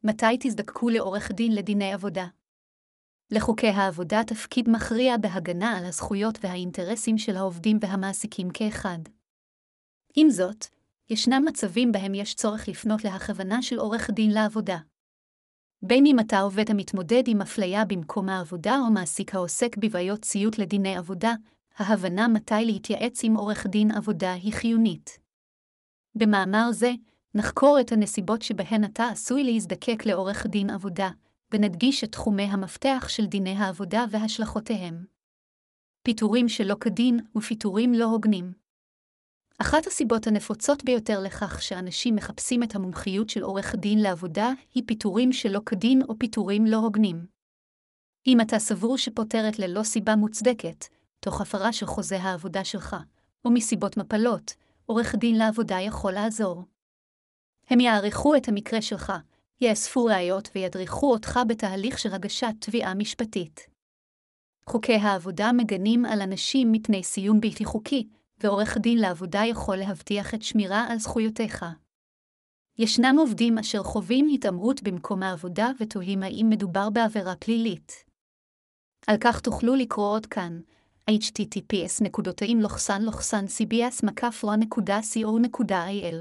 מתי תזדקקו לעורך דין לדיני עבודה? לחוקי העבודה תפקיד מכריע בהגנה על הזכויות והאינטרסים של העובדים והמעסיקים כאחד. עם זאת, ישנם מצבים בהם יש צורך לפנות להכוונה של עורך דין לעבודה. בין אם אתה עובד המתמודד עם אפליה במקום העבודה או מעסיק העוסק בבעיות ציות לדיני עבודה, ההבנה מתי להתייעץ עם עורך דין עבודה היא חיונית. במאמר זה, נחקור את הנסיבות שבהן אתה עשוי להזדקק לעורך דין עבודה, ונדגיש את תחומי המפתח של דיני העבודה והשלכותיהם. פיטורים שלא כדין ופיטורים לא הוגנים. אחת הסיבות הנפוצות ביותר לכך שאנשים מחפשים את המומחיות של עורך דין לעבודה היא פיטורים שלא כדין או פיטורים לא הוגנים. אם אתה סבור שפוטרת ללא סיבה מוצדקת, תוך הפרה של חוזה העבודה שלך, או מסיבות מפלות, עורך דין לעבודה יכול לעזור. הם יעריכו את המקרה שלך, יאספו ראיות וידריכו אותך בתהליך של הגשת תביעה משפטית. חוקי העבודה מגנים על אנשים מפני סיום בלתי חוקי, ועורך דין לעבודה יכול להבטיח את שמירה על זכויותיך. ישנם עובדים אשר חווים התעמרות במקום העבודה ותוהים האם מדובר בעבירה פלילית. על כך תוכלו לקרוא עוד כאן, https://cbs.co.il.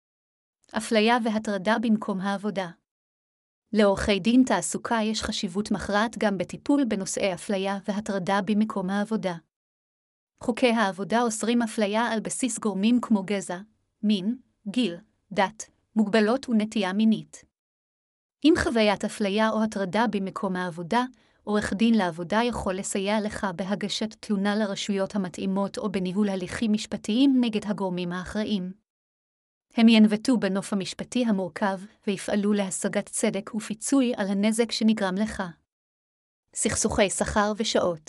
אפליה והטרדה במקום העבודה. לעורכי דין תעסוקה יש חשיבות מכרעת גם בטיפול בנושאי אפליה והטרדה במקום העבודה. חוקי העבודה אוסרים אפליה על בסיס גורמים כמו גזע, מין, גיל, דת, מוגבלות ונטייה מינית. אם חוויית אפליה או הטרדה במקום העבודה, עורך דין לעבודה יכול לסייע לך בהגשת תלונה לרשויות המתאימות או בניהול הליכים משפטיים נגד הגורמים האחראים. הם ינווטו בנוף המשפטי המורכב ויפעלו להשגת צדק ופיצוי על הנזק שנגרם לך. סכסוכי שכר ושעות.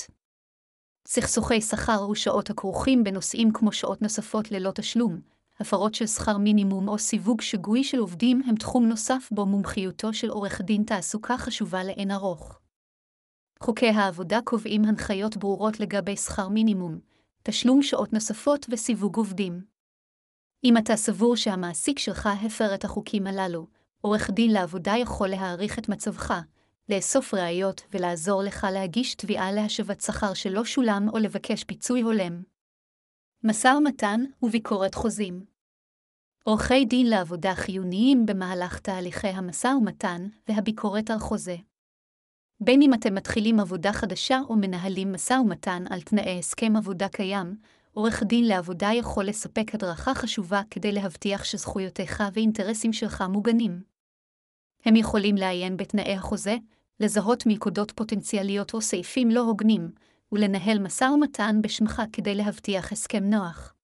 סכסוכי שכר ושעות הכרוכים בנושאים כמו שעות נוספות ללא תשלום, הפרות של שכר מינימום או סיווג שגוי של עובדים הם תחום נוסף בו מומחיותו של עורך דין תעסוקה חשובה לאין ארוך. חוקי העבודה קובעים הנחיות ברורות לגבי שכר מינימום, תשלום שעות נוספות וסיווג עובדים. אם אתה סבור שהמעסיק שלך הפר את החוקים הללו, עורך דין לעבודה יכול להעריך את מצבך, לאסוף ראיות ולעזור לך להגיש תביעה להשבת שכר שלא שולם או לבקש פיצוי הולם. משא ומתן וביקורת חוזים. עורכי דין לעבודה חיוניים במהלך תהליכי המשא ומתן והביקורת על חוזה. בין אם אתם מתחילים עבודה חדשה או מנהלים משא ומתן על תנאי הסכם עבודה קיים, עורך דין לעבודה יכול לספק הדרכה חשובה כדי להבטיח שזכויותיך ואינטרסים שלך מוגנים. הם יכולים לעיין בתנאי החוזה, לזהות מלכודות פוטנציאליות או סעיפים לא הוגנים, ולנהל משא ומתן בשמך כדי להבטיח הסכם נוח.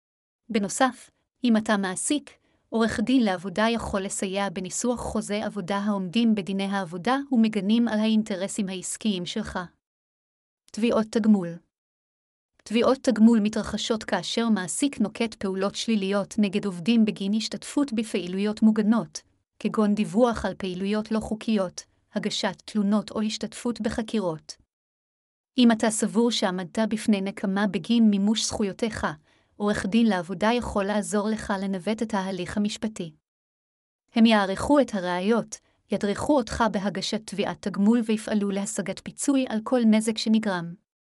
בנוסף, אם אתה מעסיק, עורך דין לעבודה יכול לסייע בניסוח חוזה עבודה העומדים בדיני העבודה ומגנים על האינטרסים העסקיים שלך. תביעות תגמול. תביעות תגמול מתרחשות כאשר מעסיק נוקט פעולות שליליות נגד עובדים בגין השתתפות בפעילויות מוגנות, כגון דיווח על פעילויות לא חוקיות, הגשת תלונות או השתתפות בחקירות. אם אתה סבור שעמדת בפני נקמה בגין מימוש זכויותיך, עורך דין לעבודה יכול לעזור לך לנווט את ההליך המשפטי. הם יעריכו את הראיות, ידריכו אותך בהגשת תביעת תגמול ויפעלו להשגת פיצוי על כל נזק שנגרם.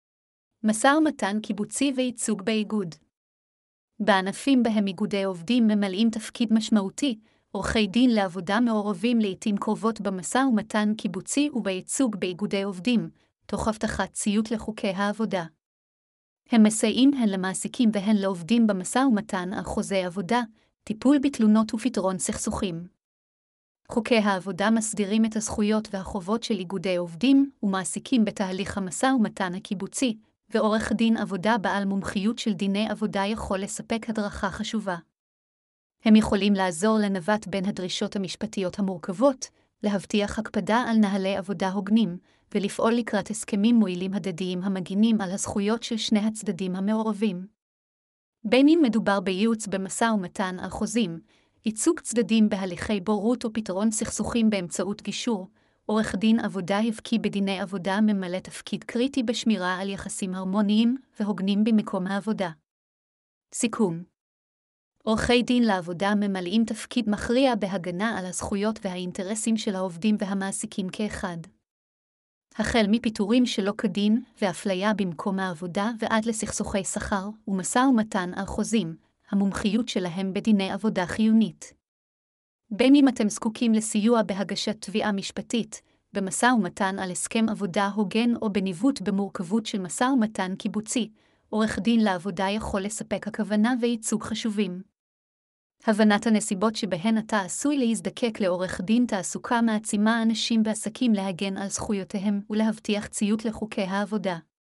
משא ומתן קיבוצי וייצוג באיגוד. בענפים בהם איגודי עובדים ממלאים תפקיד משמעותי, עורכי דין לעבודה מעורבים לעתים קרובות במשא ומתן קיבוצי ובייצוג באיגודי עובדים, תוך הבטחת ציות לחוקי העבודה. הם מסייעים הן למעסיקים והן לעובדים במשא ומתן על חוזה עבודה, טיפול בתלונות ופתרון סכסוכים. חוקי העבודה מסדירים את הזכויות והחובות של איגודי עובדים ומעסיקים בתהליך המשא ומתן הקיבוצי, ועורך דין עבודה בעל מומחיות של דיני עבודה יכול לספק הדרכה חשובה. הם יכולים לעזור לנווט בין הדרישות המשפטיות המורכבות, להבטיח הקפדה על נהלי עבודה הוגנים, ולפעול לקראת הסכמים מועילים הדדיים המגינים על הזכויות של שני הצדדים המעורבים. בין אם מדובר בייעוץ במשא ומתן על חוזים, ייצוג צדדים בהליכי בוררות או פתרון סכסוכים באמצעות גישור, עורך דין עבודה הבקי בדיני עבודה ממלא תפקיד קריטי בשמירה על יחסים הרמוניים והוגנים במקום העבודה. סיכום. עורכי דין לעבודה ממלאים תפקיד מכריע בהגנה על הזכויות והאינטרסים של העובדים והמעסיקים כאחד. החל מפיטורים שלא כדין ואפליה במקום העבודה ועד לסכסוכי שכר ומשא ומתן על חוזים, המומחיות שלהם בדיני עבודה חיונית. בין אם אתם זקוקים לסיוע בהגשת תביעה משפטית, במשא ומתן על הסכם עבודה הוגן או בניווט במורכבות של משא ומתן קיבוצי, עורך דין לעבודה יכול לספק הכוונה וייצוג חשובים. הבנת הנסיבות שבהן אתה עשוי להזדקק לעורך דין תעסוקה מעצימה אנשים בעסקים להגן על זכויותיהם ולהבטיח ציות לחוקי העבודה.